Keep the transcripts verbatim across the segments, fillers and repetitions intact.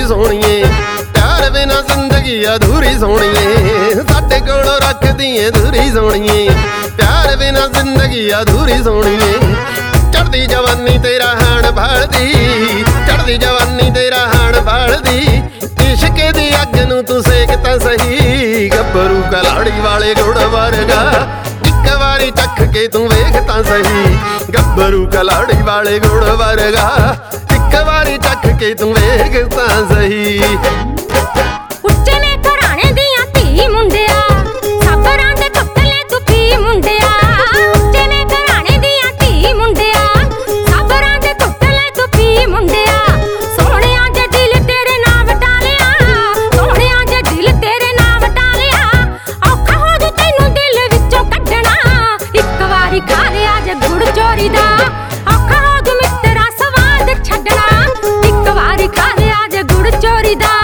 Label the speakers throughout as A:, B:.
A: सोहणीए प्यार बिना जिंदगी अधूरी सोहणीए साडे कोलों रखदी ए दूरी सोहणीए प्यार बिना जिंदगी अधूरी सोहणीए चढ़दी जवानी तेरा हाण भालदी चढ़दी जवानी तेरा हाण भालदी इश्के दी अग नूं तू सेक तां सही गब्बरू कलाड़ी वाले गुड़ वर्गा इक वारी चख के तू वेख तां सही गब्बरू कलाड़ी वाले गुड़ वर्गा इक वारी चख के तू वेख तां सही।
B: ਉੱਚੇ ਨੇ ਘਰਾਣੇ ਦੀਆਂ ਧੀ ਮੁੰਡਿਆ ਸਾਬਰਾਂ ਦੇ ਟੁੱਟਲੇ ਤੂੰ ਪੀ ਮੁੰਡਿਆ ਉੱਚੇ ਨੇ ਘਰਾਣੇ ਦੀਆਂ ਧੀ ਮੁੰਡਿਆ ਸਾਬਰਾਂ ਦੇ ਟੁੱਟਲੇ ਤੂੰ ਪੀ ਮੁੰਡਿਆ ਸੋਹਣਿਆ ਜੇ ਦਿਲ ਤੇਰੇ ਨਾਂ ਵਟਾ ਲਿਆ ਸੋਹਣਿਆ ਜੇ ਦਿਲ ਤੇਰੇ ਨਾਂ ਵਟਾ ਲਿਆ ਔਖਾ ਹੋ ਜੂ ਤੈਨੂੰ ਦਿਲ ਵਿੱਚੋਂ ਕੱਢਣਾ ਇੱਕ ਵਾਰੀ ਖਾ ਲਿਆ ਜੇ ਗੁੜ ਚੋਰੀ ਦਾ ਔਖਾ ਹੋ ਜੂ ਮਿੱਤਰਾ ਸਵਾਦ ਛੱਡਣਾ ਇੱਕ ਵਾਰੀ ਖਾ ਲਿਆ ਜੇ ਗੁੜ ਚੋਰੀ ਦਾ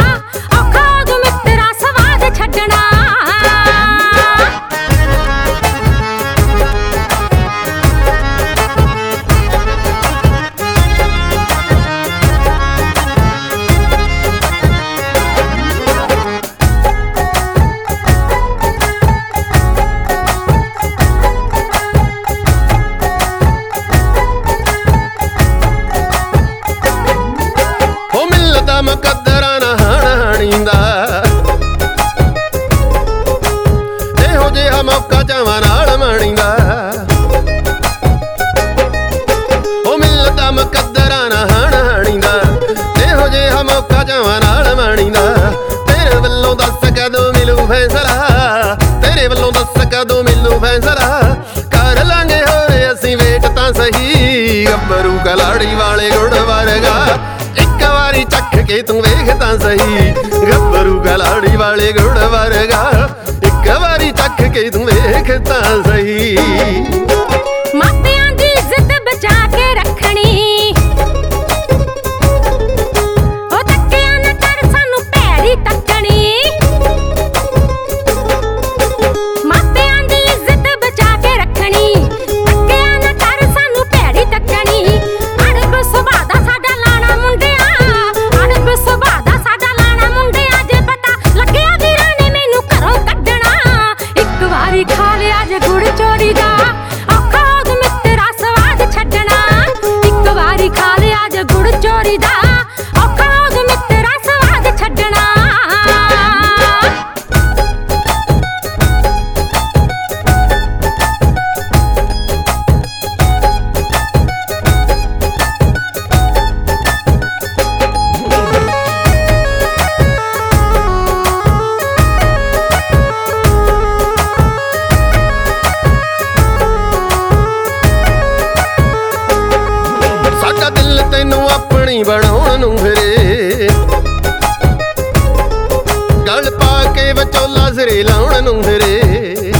A: ਮੁਕੱਦਰਾਂ ਨਾ ਹਾਣ ਹਾਣੀਂਦਾ ਇਹੋ ਜਿਹਾ ਮੌਕਾ ਚਾਵਾਂ ਨਾਲ ਮਾਣੀਂਦਾ ਉਹ ਮਿਲਦਾ ਮੁਕੱਦਰਾਂ ਨਾ ਹਾਣ ਹਾਣੀਂਦਾ ਇਹੋ ਜਿਹਾ ਮੌਕਾ ਚਾਵਾਂ ਨਾਲ ਮਾਣੀਂਦਾ ਤੇਰੇ ਵੱਲੋਂ ਦੱਸ ਕਦੋਂ ਮਿਲੂ ਫੈਸਲਾ ਤੇਰੇ ਵੱਲੋਂ ਦੱਸ ਕਦੋਂ ਮਿਲੂ ਫੈਸਲਾ ਕਰ ਲਾਂਗੇ ਹੋਰੇ ਅਸੀਂ ਵੇਟ ਤਾਂ ਸਹੀ ਗੱਭਰੂ ਕਲਾੜੀ ਵਾਲੇ ਗੁੜ ਵਰਗਾ ਇੱਕ ਵਾਰੀ ਚੱਖ ਕੇ ਤੂੰ ਵੇਖ ਤਾਂ ਸਹੀ ਗੱਭਰੂ ਕਲਾੜੀ ਵਾਲੇ ਗੁੜ ਵਰਗਾ ਇੱਕ ਵਾਰੀ ਚੱਖ ਕੇ ਤੂੰ ਵੇਖ ਤਾਂ ਸਹੀ।
B: ਮਾਪਿਆਂ ਦੀ ਇੱਜ਼ਤ ਬਚਾ ਕੇ ਰੱਖਣੀ ਉਹ ਤੱਕਿਆ ਨਾ ਕਰ ਸਾਨੂੰ ਭੈੜੀ ਤੱਕਣੀ ਮਾਪਿਆਂ ਦੀ ਇੱਜ਼ਤ ਬਚਾ ਕੇ ਰੱਖਣੀ ਤੱਕਿਆ ਨਾ ਕਰ ਸਾਨੂੰ ਭੈੜੀ ਤੱਕਣੀ ਅੜਬ ਸੁਭਾਅ ਦਾ ਸਾਡਾ ਲਾਣਾ ਮੁੰਡਿਆ ਅੜਬ ਸੁਭਾਅ ਦਾ ਸਾਡਾ ਲਾਣਾ ਮੁੰਡਿਆ ਜੇ ਪਤਾ ਲੱਗਿਆ ਵੀਰਾਂ ਨੇ ਮੈਨੂੰ ਘਰੋਂ ਕੱਢਣਾ ਇੱਕ ਵਾਰੀ ਖਾ ਲਿਆ ਜੇ ਗੁੜ ਚੋਰੀ ਦਾ ਔਖਾ ਹੋ ਜੂ ਮਿੱਤਰਾ ਸਵਾਦ ਛੱਡਣਾ ਇੱਕ ਵਾਰੀ ਖਾ ਲਿਆ ਜੇ ਗੁੜ ਚੋਰੀ ਦਾ ਔਖਾ ਹੋ ਜੂ ਮਿੱਤਰਾ ਸਵਾਦ ਛੱਡਣਾ।
A: ਸਾਡਾ ਦਿਲ ਤੈਨੂੰ ਆਪਣੀ ਬਣਾਉਣ ਨੂੰ ਫਿਰੇ ਗਲ ਪਾ ਕੇ ਵਿਚੋਲਾ ਸਿਰੇ ਲਾਉਣ ਨੂੰ ਫਿਰੇ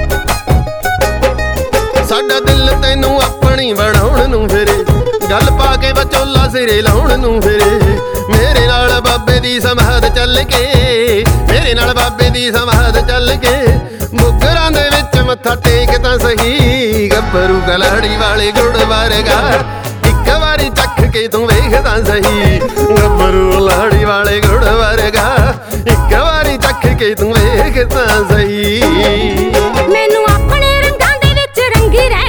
A: ਸਾਡਾ ਦਿਲ ਤੈਨੂੰ ਆਪਣੀ ਬਣਾਉਣ ਨੂੰ ਫਿਰੇ ਗਲ ਪਾ ਕੇ ਵਿਚੋਲਾ ਸਿਰੇ ਲਾਉਣ ਨੂੰ ਫਿਰੇ ਮੇਰੇ ਨਾਲ ਬਾਬੇ ਦੀ ਸਮਾਧ ਚੱਲ ਕੇ ਮੇਰੇ ਨਾਲ ਬਾਬੇ ਦੀ ਸਮਾਧ ਚੱਲ ਕੇ ਮੁਗਰਾਂ ਦੇ ਵਿੱਚ ਮੱਥਾ ਟੇਕ ਤਾਂ ਸਹੀ ਗੱਭਰੂ ਕਲਾੜੀ ਵਾਲੇ ਗੁੜ ਵਰਗਾ ਇੱਕ ਵਾਰੀ ਚੱਖ ਕੇ ਤੂੰ ਵੇਖ ਤਾਂ ਸਹੀ ਗੱਭਰੂ ਲਾੜੀ ਵਾਲੇ ਗੁੜ ਵਰਗਾ ਇੱਕ ਵਾਰੀ ਚੱਖ ਕੇ ਤੂੰ ਵੇਖ ਤਾਂ ਸਹੀ।
B: ਮੈਨੂੰ ਆਪਣੇ ਰੰਗਾਂ ਦੇ ਵਿੱਚ ਰੰਗੀ ਰਹਿ